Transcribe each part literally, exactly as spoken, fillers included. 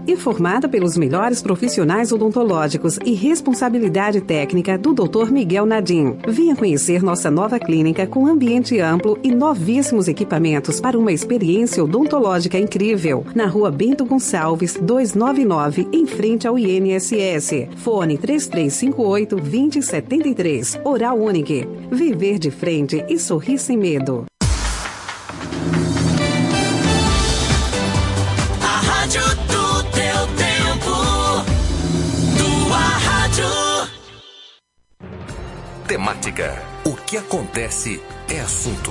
e formada pelos melhores profissionais odontológicos e responsabilidade técnica do doutor Miguel Nadim. Venha conhecer nossa nova clínica com ambiente amplo e novíssimos equipamentos para uma experiência odontológica incrível. Na rua Bento Gonçalves, duzentos e noventa e nove, em frente ao I N S S. Fone três três cinco oito, dois zero sete três. Oral Unique. Viver de frente e sorrir sem medo. A rádio do teu tempo. Tua rádio. Temática. O que acontece é assunto.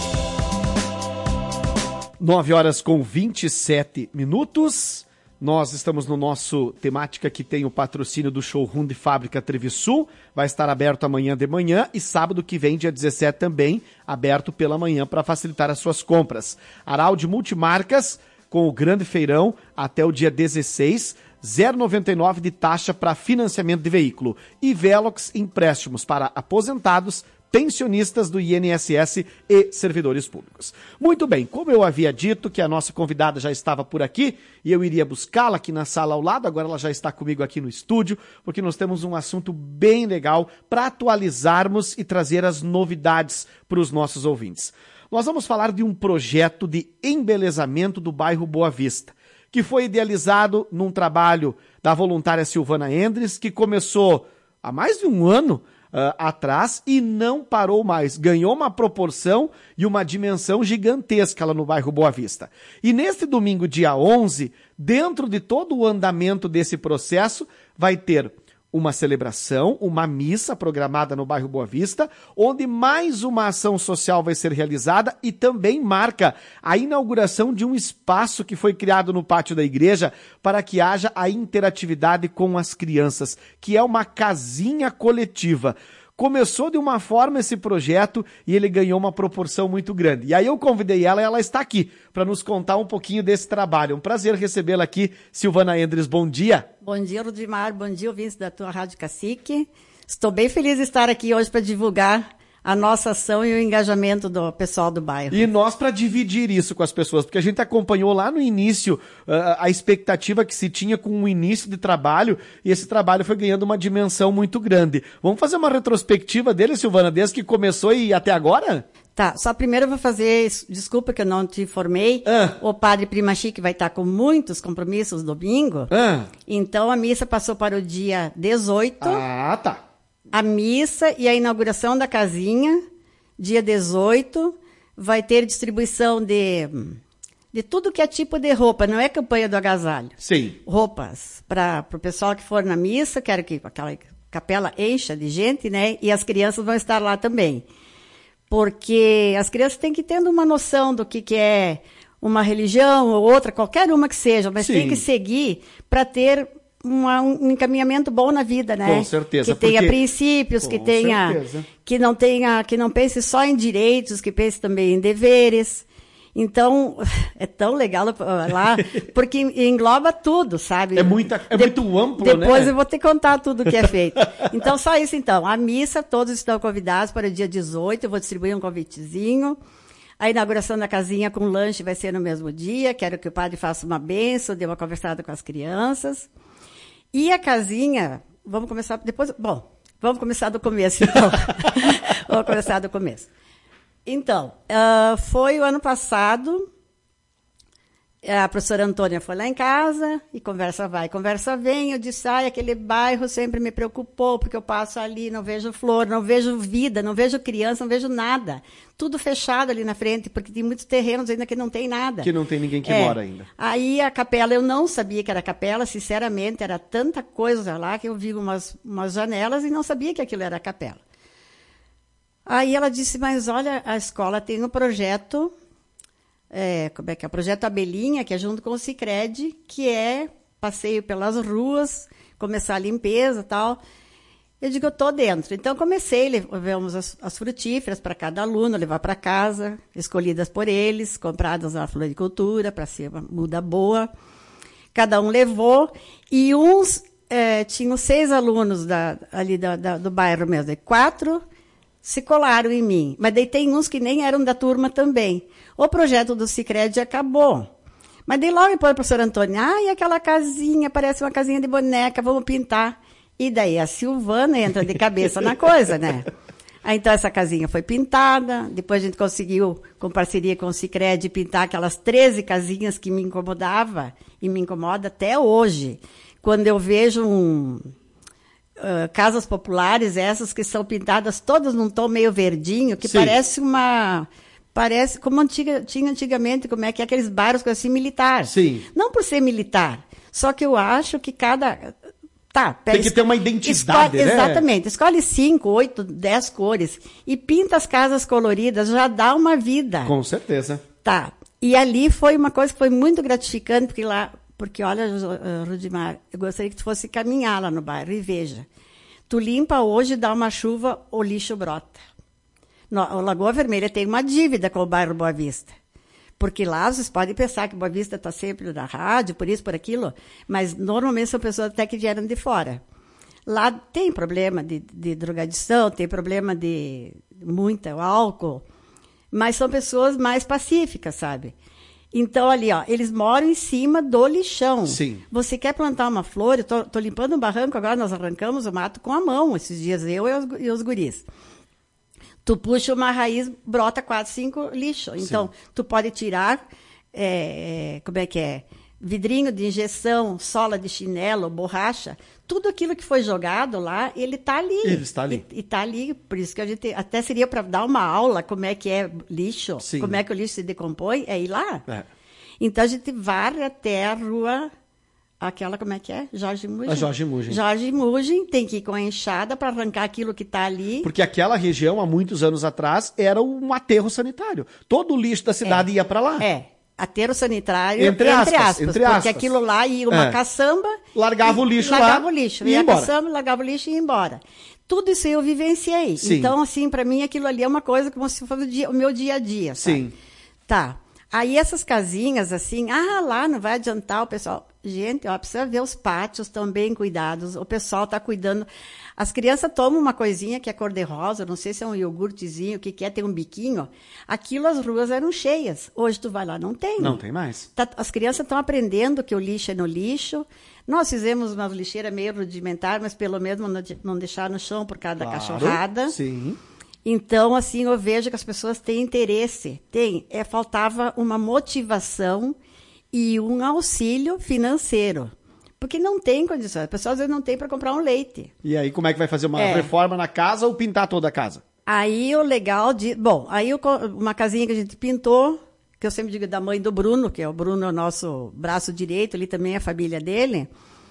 nove horas com vinte e sete minutos. Nós estamos no nosso Temática, que tem o patrocínio do Showroom de Fábrica Trevisul. Vai estar aberto amanhã de manhã e sábado que vem, dia dezessete, também aberto pela manhã para facilitar as suas compras. Araldi Multimarcas, com o grande feirão até o dia dezesseis, zero vírgula noventa e nove de taxa para financiamento de veículo. E Velox empréstimos para aposentados, pensionistas do I N S S e servidores públicos. Muito bem, como eu havia dito que a nossa convidada já estava por aqui e eu iria buscá-la aqui na sala ao lado, agora ela já está comigo aqui no estúdio, porque nós temos um assunto bem legal para atualizarmos e trazer as novidades para os nossos ouvintes. Nós vamos falar de um projeto de embelezamento do bairro Boa Vista, que foi idealizado num trabalho da voluntária Silvana Endres, que começou há mais de um ano Uh, atrás e não parou mais. Ganhou uma proporção e uma dimensão gigantesca lá no bairro Boa Vista. E neste domingo, dia onze, dentro de todo o andamento desse processo, vai ter uma celebração, uma missa programada no bairro Boa Vista, onde mais uma ação social vai ser realizada e também marca a inauguração de um espaço que foi criado no pátio da igreja para que haja a interatividade com as crianças, que é uma casinha coletiva. Começou de uma forma esse projeto e ele ganhou uma proporção muito grande. E aí eu convidei ela e ela está aqui para nos contar um pouquinho desse trabalho. É um prazer recebê-la aqui, Silvana Endres. Bom dia. Bom dia, Rudimar. Bom dia, ouvintes da tua Rádio Cacique. Estou bem feliz de estar aqui hoje para divulgar a nossa ação e o engajamento do pessoal do bairro. E nós para dividir isso com as pessoas, porque a gente acompanhou lá no início uh, a expectativa que se tinha com o início de trabalho, e esse trabalho foi ganhando uma dimensão muito grande. Vamos fazer uma retrospectiva dele, Silvana, desde que começou e até agora? Tá, só primeiro eu vou fazer, desculpa que eu não te informei, ah. o padre Primachi, que vai estar com muitos compromissos domingo, ah. então a missa passou para o dia dezoito. Ah, tá. A missa e a inauguração da casinha, dia dezoito, vai ter distribuição de, de tudo que é tipo de roupa, não é campanha do agasalho. Sim. Roupas para o pessoal que for na missa, quero que aquela capela encha de gente, né? E as crianças vão estar lá também. Porque as crianças têm que ter uma noção do que, que é uma religião ou outra, qualquer uma que seja, mas Sim. tem que seguir para ter Uma, um encaminhamento bom na vida, né? Com certeza. Que tenha porque... princípios, Com que tenha, certeza. que não tenha, que não pense só em direitos, que pense também em deveres. Então, é tão legal lá, porque engloba tudo, sabe? É, muita, é de, muito amplo, depois né? Depois eu vou te contar tudo o que é feito. Então, só isso então. A missa, todos estão convidados para o dia dezoito, eu vou distribuir um convitezinho. A inauguração da casinha com lanche vai ser no mesmo dia, quero que o padre faça uma bênção, dê uma conversada com as crianças. E a casinha, vamos começar depois, bom, vamos começar do começo, então. Vamos começar do começo. Então, uh, foi o ano passado, a professora Antônia foi lá em casa, e conversa vai, conversa vem, eu disse, ai, aquele bairro sempre me preocupou, porque eu passo ali, não vejo flor, não vejo vida, não vejo criança, não vejo nada. Tudo fechado ali na frente, porque tem muitos terrenos ainda que não tem nada. Que não tem ninguém que é. mora ainda. Aí a capela, eu não sabia que era capela, sinceramente, era tanta coisa lá, que eu vi umas, umas janelas e não sabia que aquilo era capela. Aí ela disse, mas olha, a escola tem um projeto... É, como é que é? O projeto Abelhinha, que é junto com o Sicredi, que é passeio pelas ruas, começar a limpeza e tal. Eu digo, eu estou dentro. Então, comecei, levamos as, as frutíferas para cada aluno, levar para casa, escolhidas por eles, compradas na floricultura, para ser uma muda boa. Cada um levou, e uns, é, tinham seis alunos da, ali da, da, do bairro mesmo, e quatro se colaram em mim. Mas daí tem uns que nem eram da turma também. O projeto do Sicredi acabou. Mas daí logo depois o professor Antônio, ah, e aquela casinha, parece uma casinha de boneca, vamos pintar. E daí a Silvana entra de cabeça na coisa, né? Aí, então, essa casinha foi pintada, depois a gente conseguiu, com parceria com o Sicredi, pintar aquelas treze casinhas que me incomodava, e me incomoda até hoje. Quando eu vejo um, uh, casas populares, essas que são pintadas todas num tom meio verdinho, que Sim. parece uma... Parece como antiga, tinha antigamente, como é que é aqueles bairros assim, militar. Sim. Não por ser militar, só que eu acho que cada... Tá, pega, Tem que ter uma identidade, escolhe, né? Exatamente. Escolhe cinco, oito, dez cores e pinta as casas coloridas, já dá uma vida. Com certeza. Tá. E ali foi uma coisa que foi muito gratificante, porque lá, porque olha, Rudimar, eu gostaria que tu fosse caminhar lá no bairro e veja. Tu limpa hoje, dá uma chuva, o lixo brota. No, o Lagoa Vermelha tem uma dívida com o bairro Boa Vista. Porque lá vocês podem pensar que Boa Vista está sempre na rádio, por isso, por aquilo, mas normalmente são pessoas até que vieram de fora. Lá tem problema de, de drogadição, tem problema de muito álcool, mas são pessoas mais pacíficas, sabe? Então, ali, ó, eles moram em cima do lixão. Sim. Você quer plantar uma flor, eu tô, tô limpando um barranco agora, nós arrancamos o mato com a mão, esses dias, eu e os, e os guris. Tu puxa uma raiz, brota quatro, cinco lixo. Então, sim, tu pode tirar, é, como é que é? Vidrinho de injeção, sola de chinelo, borracha, tudo aquilo que foi jogado lá, ele está ali. Ele está ali. E está ali, por isso que a gente, até seria para dar uma aula como é que é lixo, sim, como é que o lixo se decompõe, é ir lá. É. Então, a gente varre até a rua... Aquela, como é que é? Jorge Mugem. A Jorge Mugem. Jorge Mugem tem que ir com a enxada para arrancar aquilo que está ali. Porque aquela região, há muitos anos atrás, era um aterro sanitário. Todo o lixo da cidade é, ia para lá. É, aterro sanitário, entre, entre aspas, aspas. Entre porque aspas. aquilo lá ia uma é. caçamba. Largava e, o lixo largava lá. Largava o lixo. E ia a embora. caçamba, largava o lixo e ia embora. Tudo isso eu vivenciei. Sim. Então, assim, para mim, aquilo ali é uma coisa como se fosse o, dia, o meu dia a dia, sabe? Sim. Tá. Aí essas casinhas, assim, ah, lá não vai adiantar o pessoal. Gente, ó, precisa ver os pátios estão bem cuidados, o pessoal está cuidando. As crianças tomam uma coisinha que é cor-de-rosa, não sei se é um iogurtezinho, o que, que é, tem um biquinho. Aquilo, as ruas eram cheias. Hoje tu vai lá, não tem. Não tem mais. Tá, as crianças estão aprendendo que o lixo é no lixo. Nós fizemos uma lixeira meio rudimentar, mas pelo menos não, não deixar no chão por causa claro, da cachorrada. Sim. Então, assim, eu vejo que as pessoas têm interesse. Tem, é, faltava uma motivação e um auxílio financeiro. Porque não tem condições. As pessoas às vezes não têm para comprar um leite. E aí, como é que vai fazer uma é. reforma na casa ou pintar toda a casa? Aí, o legal de... Bom, aí uma casinha que a gente pintou, que eu sempre digo da mãe do Bruno, que é o Bruno, é o nosso braço direito, ali também é a família dele.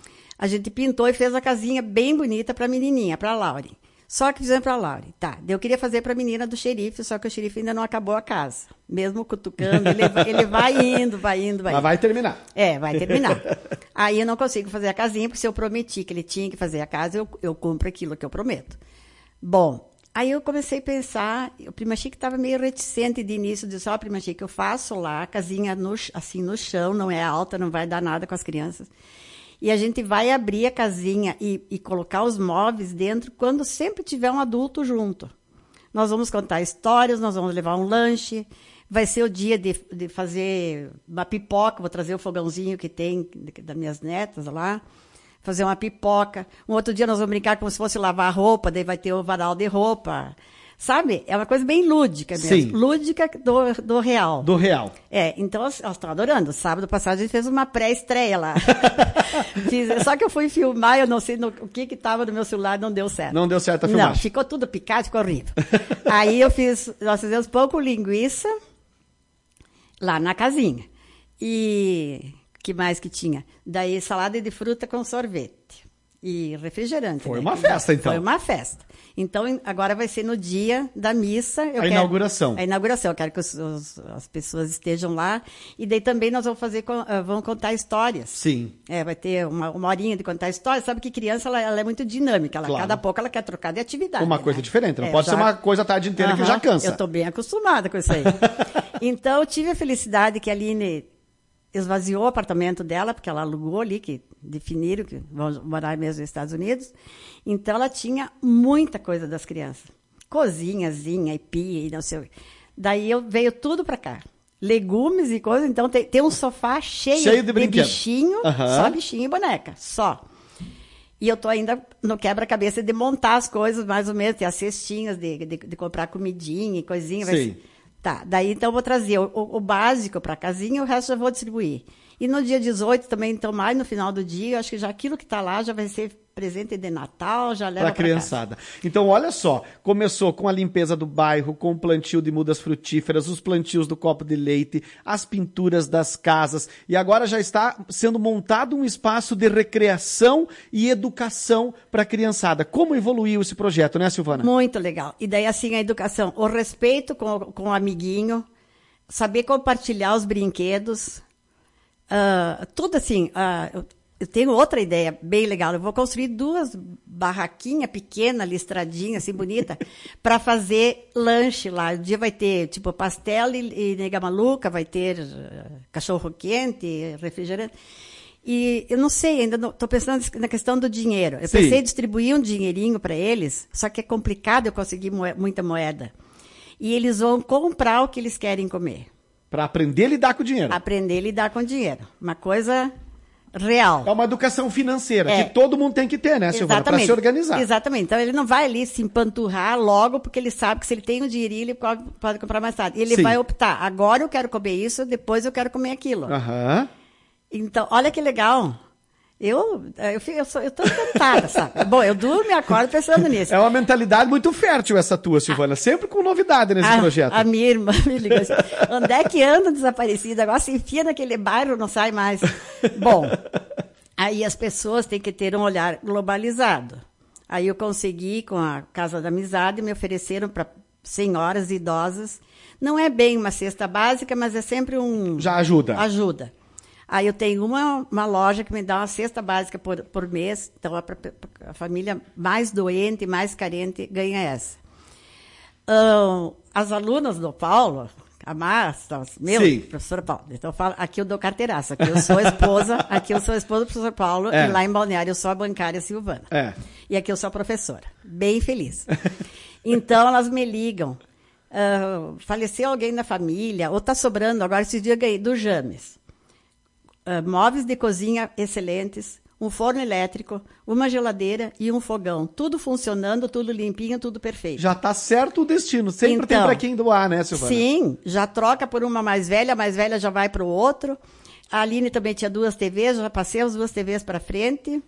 A gente pintou e fez a casinha bem bonita para a menininha, para a Laure. Só que fizemos para a Laure. Tá, eu queria fazer para a menina do xerife, só que o xerife ainda não acabou a casa. Mesmo cutucando, ele, ele vai indo, vai indo, vai indo. Mas vai terminar. É, vai terminar. Aí eu não consigo fazer a casinha, porque se eu prometi que ele tinha que fazer a casa, eu, eu cumpro aquilo que eu prometo. Bom, aí eu comecei a pensar, o Prima Chique estava meio reticente de início, disse, ó, oh, Prima Chique, eu faço lá a casinha no, assim no chão, não é alta, não vai dar nada com as crianças. E a gente vai abrir a casinha e, e colocar os móveis dentro quando sempre tiver um adulto junto. Nós vamos contar histórias, nós vamos levar um lanche, vai ser o dia de, de fazer uma pipoca, vou trazer o fogãozinho que tem das minhas netas lá, fazer uma pipoca. Um outro dia nós vamos brincar como se fosse lavar roupa, daí vai ter o varal de roupa. Sabe? É uma coisa bem lúdica mesmo. Sim. Lúdica do, do real. Do real. É, então elas estão adorando. Sábado passado a gente fez uma pré-estreia lá. Fiz, só que eu fui filmar, eu não sei no, o que que estava no meu celular, não deu certo. Não deu certo a filmagem. Não, ficou tudo picado, ficou horrível. Aí eu fiz, nós fizemos pão com linguiça lá na casinha. E que mais que tinha? Daí salada de fruta com sorvete. E refrigerante. Foi né? uma festa, então. Foi uma festa. Então, agora vai ser no dia da missa. Eu a quero, inauguração. A inauguração. Eu quero que os, os, as pessoas estejam lá. E daí também nós vamos fazer, uh, vamos contar histórias. Sim. É, vai ter uma, uma horinha de contar histórias. Sabe que criança, ela, ela é muito dinâmica. Ela, claro. Cada pouco ela quer trocar de atividade. Uma né? coisa diferente. Não é, pode já... ser uma coisa a tarde inteira uh-huh, que já cansa. Eu estou bem acostumada com isso aí. Então, eu tive a felicidade que a Aline esvaziou o apartamento dela, porque ela alugou ali, que definiram que vão morar mesmo nos Estados Unidos. Então, ela tinha muita coisa das crianças. Cozinhazinha e pia e não sei o quê. Daí, eu, veio tudo para cá. legumes e coisas. Então, tem, tem um sofá cheio, Cheio de de, brinquedo. bichinho, Aham. só bichinho e boneca, só. E eu tô ainda no quebra-cabeça de montar as coisas, mais ou menos, ter as cestinhas de, de, de comprar comidinha e coisinha. vai Sim. ser- Tá, daí então eu vou trazer o, o- o básico para a casinha e o resto eu vou distribuir. E no dia dezoito também, então mais no final do dia, eu acho que já aquilo que está lá já vai ser presente de Natal, já leva Pra para casa. criançada. Então, olha só, começou com a limpeza do bairro, com o plantio de mudas frutíferas, os plantios do copo de leite, as pinturas das casas, e agora já está sendo montado um espaço de recreação e educação para a criançada. Como evoluiu esse projeto, né, Silvana? Muito legal. E daí, assim, a educação, o respeito com, com o amiguinho, saber compartilhar os brinquedos, ah, tudo assim. ah, eu, eu tenho outra ideia bem legal. Eu vou construir duas barraquinhas pequenas, listradinhas, assim, bonita, para fazer lanche lá. Um dia vai ter, tipo, pastel e, e nega maluca, vai ter uh, cachorro-quente, refrigerante. E eu não sei, ainda estou pensando na questão do dinheiro. Eu Sim. pensei em distribuir um dinheirinho para eles, só que é complicado eu conseguir moe- muita moeda. E eles vão comprar o que eles querem comer. Para aprender a lidar com o dinheiro. Aprender a lidar com dinheiro. Uma coisa real. É uma educação financeira, É. que todo mundo tem que ter, né, Silvana? Para se organizar. Exatamente. Então, ele não vai ali se empanturrar logo, porque ele sabe que se ele tem o dinheirinho, ele pode, pode comprar mais tarde. E ele Sim. vai optar. Agora eu quero comer isso, depois eu quero comer aquilo. Aham. Então, olha que legal. Eu eu, fico- eu, sou, eu tô encantada, sabe? Bom, eu durmo e acordo pensando nisso. É uma mentalidade muito fértil essa tua, Silvana. Sempre com novidade nesse a, projeto. A minha irmã me liga assim, onde é que anda desaparecida? Agora se enfia naquele bairro, não sai mais. Bom, aí as pessoas têm que ter um olhar globalizado. Aí eu consegui, com a Casa da Amizade, me ofereceram para senhoras idosas. Não é bem uma cesta básica, mas é sempre um... Já ajuda. Ajuda. Aí eu tenho uma, uma loja que me dá uma cesta básica por, por mês. Então, a, a família mais doente, mais carente, ganha essa. Ah, as alunas do Paulo, a Márcia, meu, Sim. professor Paulo. Então, eu falo, aqui eu dou carteiraça, aqui eu sou esposa, aqui eu sou esposa do professor Paulo, É. e lá em Balneário eu sou a bancária Silvana. É. E aqui eu sou a professora. Bem feliz. Então, elas me ligam. ah, faleceu alguém na família, ou está sobrando, agora esse dia eu ganhei do James. Ah, móveis de cozinha excelentes, um forno elétrico, uma geladeira e um fogão. Tudo funcionando, tudo limpinho, tudo perfeito. Já tá certo o destino. Sempre tem Então, para quem doar, né, Silvana? Sim, já troca por uma mais velha, a mais velha já vai para o outro. A Aline também tinha duas T Vs, já passei as duas T Vs para frente.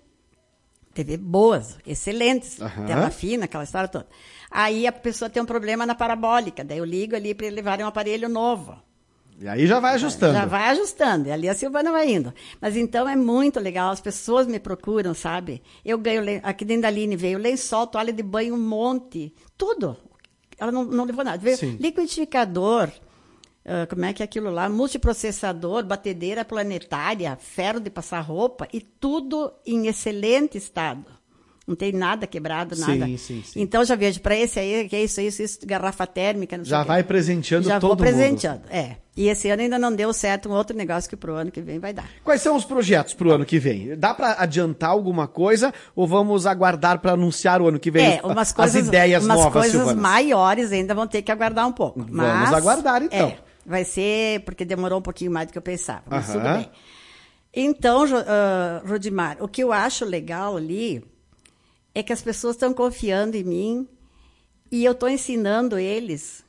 T V boas, excelentes, Aham. tela fina, aquela história toda. Aí a pessoa tem um problema na parabólica, daí eu ligo ali para levarem um aparelho novo. E aí já vai ajustando. Já vai ajustando, e ali a Silvana vai indo. Mas então é muito legal, as pessoas me procuram, sabe? Eu ganho, len- aqui dentro da Aline veio lençol, toalha de banho, um monte, tudo. Ela não, não levou nada. Veio Sim. liquidificador, ah, como é que é aquilo lá? Multiprocessador, batedeira planetária, ferro de passar roupa, e tudo em excelente estado. Não tem nada quebrado, Sim, nada. sim, sim. Então já vejo para esse aí, que é isso, isso, isso, garrafa térmica, não sei Já o quê. vai presenteando Já todo vou mundo. presenteando, é. E esse ano ainda não deu certo um outro negócio que pro ano que vem vai dar. Quais são os projetos pro ano que vem? Dá para adiantar alguma coisa ou vamos aguardar para anunciar o ano que vem É, umas as coisas, ideias umas novas, coisas Silvana? maiores ainda vão ter que aguardar um pouco. Vamos Mas, aguardar, então. É, vai ser, porque demorou um pouquinho mais do que eu pensava, mas Aham. tudo bem. Então, Jo- ah, Rodimar, o que eu acho legal ali é que as pessoas estão confiando em mim e eu estou ensinando eles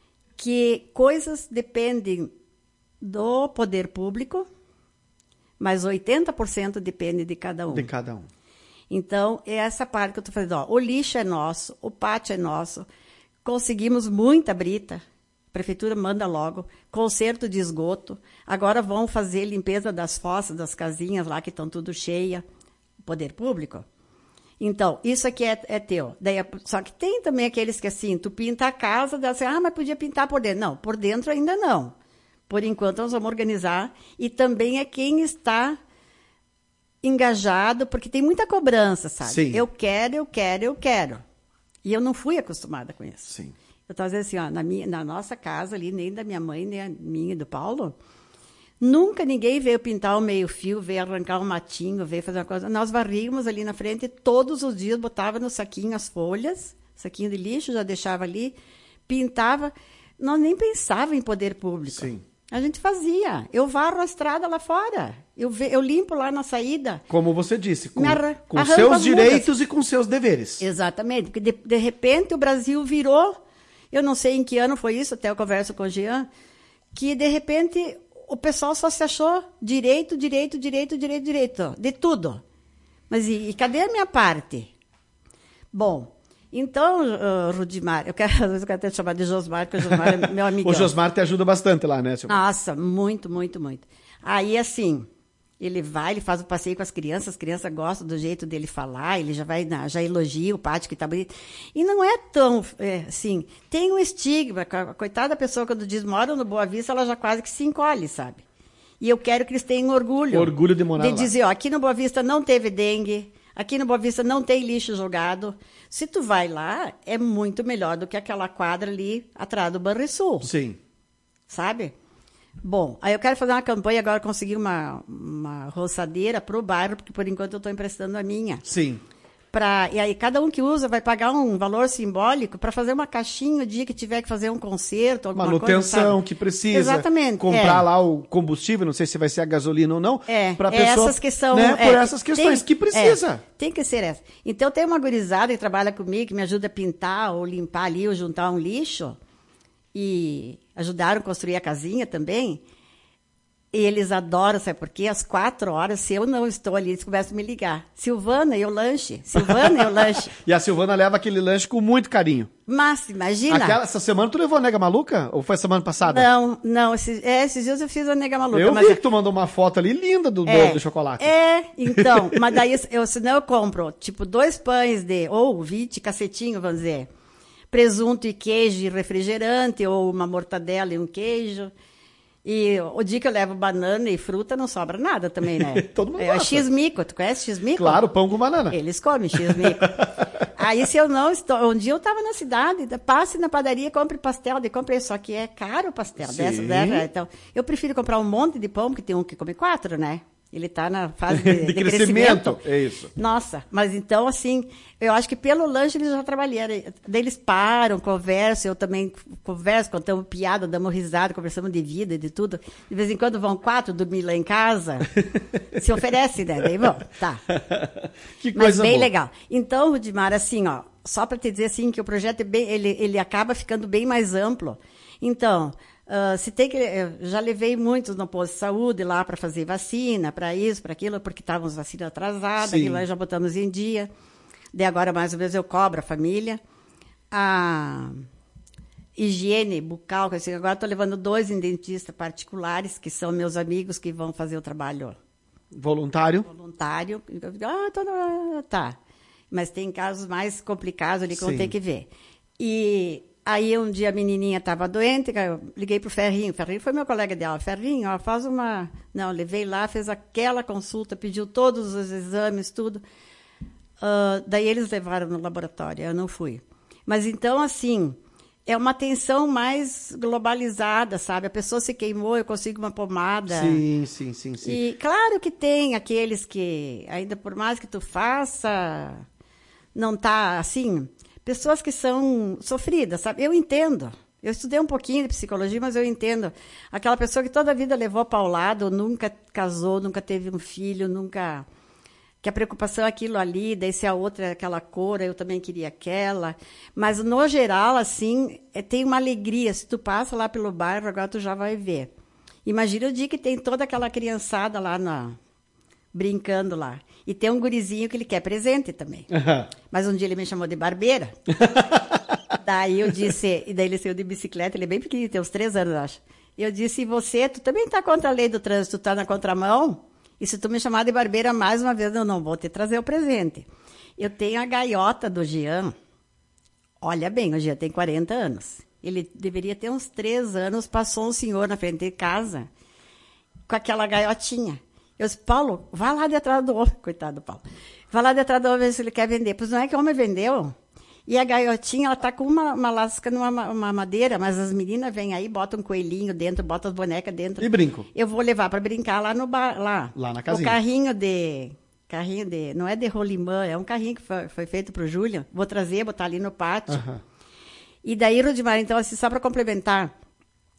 que coisas dependem do poder público, mas oitenta por cento depende de cada um. De cada um. Então, é essa parte que eu estou fazendo. Ó, o lixo é nosso, o pátio é nosso, conseguimos muita brita, a prefeitura manda logo, conserto de esgoto, agora vão fazer limpeza das fossas, das casinhas lá que estão tudo cheia, poder público. Então, isso aqui é, é teu. Daí, só que tem também aqueles que assim, tu pinta a casa, daí assim, ah, mas podia pintar por dentro. Não, por dentro ainda não. Por enquanto, nós vamos organizar. E também é quem está engajado, porque tem muita cobrança, sabe? Sim. Eu quero, eu quero, eu quero. E eu não fui acostumada com isso. Sim. Eu estava dizendo assim, ó, na, minha, na nossa casa ali, nem da minha mãe, nem a minha e do Paulo, nunca ninguém veio pintar o meio-fio, veio arrancar um matinho, veio fazer uma coisa. Nós varríamos ali na frente todos os dias, botava no saquinho as folhas, saquinho de lixo, já deixava ali, pintava. Nós nem pensávamos em poder público. Sim. A gente fazia. Eu varro a estrada lá fora. Eu, ve, eu limpo lá na saída. Como você disse, com, arra, com seus direitos e com seus deveres. Exatamente. Porque de, de repente o Brasil virou, eu não sei em que ano foi isso, até eu converso com o Jean, que de repente o pessoal só se achou direito, direito, direito, direito, direito. De tudo. Mas e, e cadê a minha parte? Bom... Então, uh, Rudimar, eu quero, às vezes eu quero até te chamar de Josmar, porque o Josmar é meu amigo. O Josmar te ajuda bastante lá, né, Silvia? Nossa, muito, muito, muito. Aí, assim, ele vai, ele faz o passeio com as crianças, as crianças gostam do jeito dele falar, ele já vai, na, já elogia o pátio que tá bonito. E não é tão, é, assim, tem um estigma, a coitada da pessoa quando diz moram no Boa Vista, ela já quase que se encolhe, sabe? E eu quero que eles tenham orgulho. Orgulho de morar De lá. dizer, ó, aqui no Boa Vista não teve dengue, aqui no Boa Vista não tem lixo jogado. Se tu vai lá, é muito melhor do que aquela quadra ali atrás do Banrisul. Sim. Sabe? Bom, aí eu quero fazer uma campanha agora, conseguir uma, uma roçadeira para o bairro, porque por enquanto eu estou emprestando a minha. Sim. Pra, e aí cada um que usa vai pagar um valor simbólico para fazer uma caixinha o dia que tiver que fazer um concerto, alguma manutenção coisa, sabe? que precisa. Exatamente. Comprar é. lá o combustível, não sei se vai ser a gasolina ou não. É, pra é pessoa, essas que são... Né, é, por essas questões tem, que precisa. É, tem que ser essa. Então tem uma gurizada que trabalha comigo, que me ajuda a pintar ou limpar ali ou juntar um lixo. E ajudaram a construir a casinha também. Eles adoram, sabe por quê? Às quatro horas, se eu não estou ali, eles começam a me ligar. Silvana, eu lanche. Silvana, eu lanche. E a Silvana leva aquele lanche com muito carinho. Mas, imagina. Aquela, essa semana tu levou a nega maluca? Ou foi a semana passada? Não, não. Esses, é, esses dias eu fiz a nega maluca. Eu mas vi que tu mandou uma foto ali linda do é, bolo de chocolate. É, então. Mas daí, eu, senão eu compro, tipo, dois pães de, ou vinte cacetinho, vamos dizer, presunto e queijo e refrigerante, ou uma mortadela e um queijo. E o dia que eu levo banana e fruta, não sobra nada também, né? Todo mundo é, gosta. X-mico, tu conhece X-mico? Claro, pão com banana. Eles comem X-mico. Aí, se eu não estou... Um dia eu estava na cidade, passe na padaria, compre pastel, de compre, só que é caro o pastel. Dessa, dessa, então, eu prefiro comprar um monte de pão, porque tem um que come quatro, né? Ele está na fase de, de, de crescimento. crescimento. É isso. Nossa, mas então, assim, eu acho que pelo lanche eles já trabalharam. Daí eles param, conversam, eu também converso, contamos piada, damos risada, conversamos de vida, de tudo. De vez em quando vão quatro dormir lá em casa, se oferece, né? Daí, bom, tá. Que mas coisa bem boa. legal. Então, Rudimar, assim, ó, só para te dizer assim que o projeto é bem, ele, ele acaba ficando bem mais amplo. Então, Uh, se tem que, eu já levei muitos no posto de saúde lá para fazer vacina, para isso, para aquilo, porque estavam as vacinas atrasadas, aquilo lá já botamos em dia. Daí agora, mais ou menos, eu cobro a família. A higiene bucal, assim, agora estou levando dois em dentistas particulares, que são meus amigos que vão fazer o trabalho voluntário. Voluntário. Ah, tô, tá. Mas tem casos mais complicados ali que vão ter que ver. E... Aí, um dia, a menininha estava doente, eu liguei para o Ferrinho. O Ferrinho foi meu colega dela. Ferrinho, ó, faz uma... Não, levei lá, fez aquela consulta, pediu todos os exames, tudo. Uh, daí, eles levaram no laboratório, eu não fui. Mas, então, assim, é uma atenção mais globalizada, sabe? A pessoa se queimou, eu consigo uma pomada. Sim, sim, sim, sim. E, claro que tem aqueles que, ainda por mais que tu faça, não tá, assim... Pessoas que são sofridas, sabe? Eu entendo. Eu estudei um pouquinho de psicologia, mas eu entendo. Aquela pessoa que toda a vida levou para o lado, nunca casou, nunca teve um filho, nunca... Que a preocupação é aquilo ali, daí se a outra é aquela cor, eu também queria aquela. Mas, no geral, assim, é, tem uma alegria. Se tu passa lá pelo bairro, agora tu já vai ver. Imagina o dia que tem toda aquela criançada lá na... brincando lá. E tem um gurizinho que ele quer presente também. Uhum. Mas um dia ele me chamou de barbeira. Daí eu disse... E daí ele saiu de bicicleta, ele é bem pequenininho, tem uns três anos, eu acho. Eu disse, e você, tu também está contra a lei do trânsito, tu está na contramão? E se tu me chamar de barbeira mais uma vez, eu não vou te trazer o presente. Eu tenho a gaiota do Jean. Olha bem, o Jean tem quarenta anos. Ele deveria ter uns três anos, passou um senhor na frente de casa com aquela gaiotinha. Eu disse, Paulo, vai lá detrás do homem. Coitado do Paulo. Vai lá detrás do homem ver se ele quer vender. Pois não é que o homem vendeu. E a gaiotinha, ela tá com uma, uma lasca numa uma madeira, mas as meninas vêm aí, botam um coelhinho dentro, botam as bonecas dentro. E brinco. Eu vou levar para brincar lá no bar, lá. Lá na casinha. O carrinho de... Carrinho de... Não é de rolimã, é um carrinho que foi, foi feito pro Júlio. Vou trazer, botar ali no pátio. Uhum. E daí, Rudimar, então, assim, só para complementar,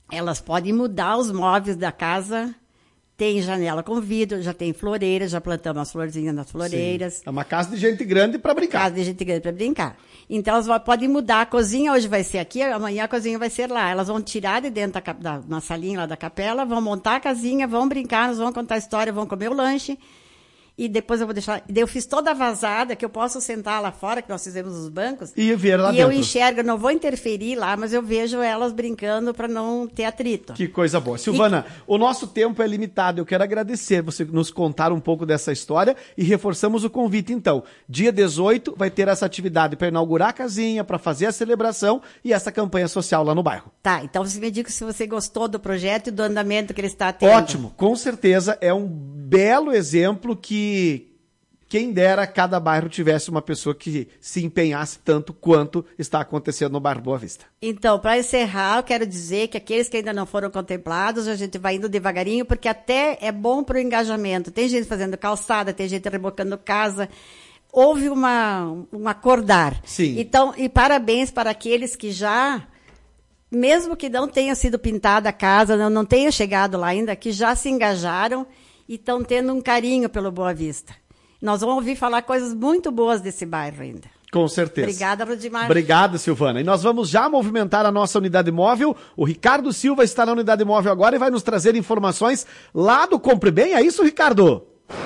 elas podem mudar os móveis da casa. Tem janela com vidro, já tem floreiras, já plantamos as florzinhas nas floreiras. Sim. É uma casa de gente grande para brincar. Casa de gente grande para brincar. Então, elas podem mudar. A cozinha hoje vai ser aqui, amanhã a cozinha vai ser lá. Elas vão tirar de dentro da, da uma salinha lá da capela, vão montar a casinha, vão brincar, nós vamos contar história, vão comer o lanche. E depois eu vou deixar... Eu fiz toda a vazada, que eu posso sentar lá fora, que nós fizemos os bancos. E ver lá e dentro. E eu enxergo, eu não vou interferir lá, mas eu vejo elas brincando para não ter atrito. Que coisa boa. Silvana, e... o nosso tempo é limitado. Eu quero agradecer você nos contar um pouco dessa história e reforçamos o convite, então. Dia dezoito vai ter essa atividade para inaugurar a casinha, para fazer a celebração e essa campanha social lá no bairro. Tá, então você me diga se você gostou do projeto e do andamento que ele está tendo. Ótimo, com certeza é um belo exemplo que quem dera cada bairro tivesse uma pessoa que se empenhasse tanto quanto está acontecendo no bairro Boa Vista. Então, para encerrar, eu quero dizer que aqueles que ainda não foram contemplados, a gente vai indo devagarinho, porque até é bom para o engajamento. Tem gente fazendo calçada, tem gente rebocando casa. Houve uma, um acordar. Sim. Então, e parabéns para aqueles que já, mesmo que não tenha sido pintada a casa, não, não tenha chegado lá ainda, que já se engajaram e estão tendo um carinho pelo Boa Vista. Nós vamos ouvir falar coisas muito boas desse bairro ainda. Com certeza. Obrigada, Rudimar. Obrigado, Silvana. E nós vamos já movimentar a nossa unidade móvel. O Ricardo Silva está na unidade móvel agora e vai nos trazer informações lá do Compre Bem. É isso, Ricardo?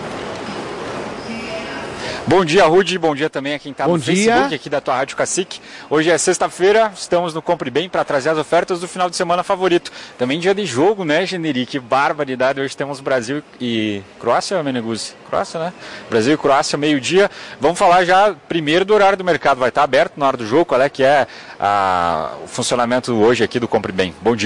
Bom dia, Rudy. Bom dia também a quem está no dia. Facebook aqui da tua Rádio Cacique. Hoje é sexta-feira, estamos no Compre Bem para trazer as ofertas do final de semana favorito. Também dia de jogo, né, Generi? Que barbaridade. Hoje temos Brasil e Croácia, Meneguzzi? Croácia, né? Brasil e Croácia, meio-dia. Vamos falar já primeiro do horário do mercado. Vai estar aberto na hora do jogo. Qual é que é a, o funcionamento hoje aqui do Compre Bem? Bom dia.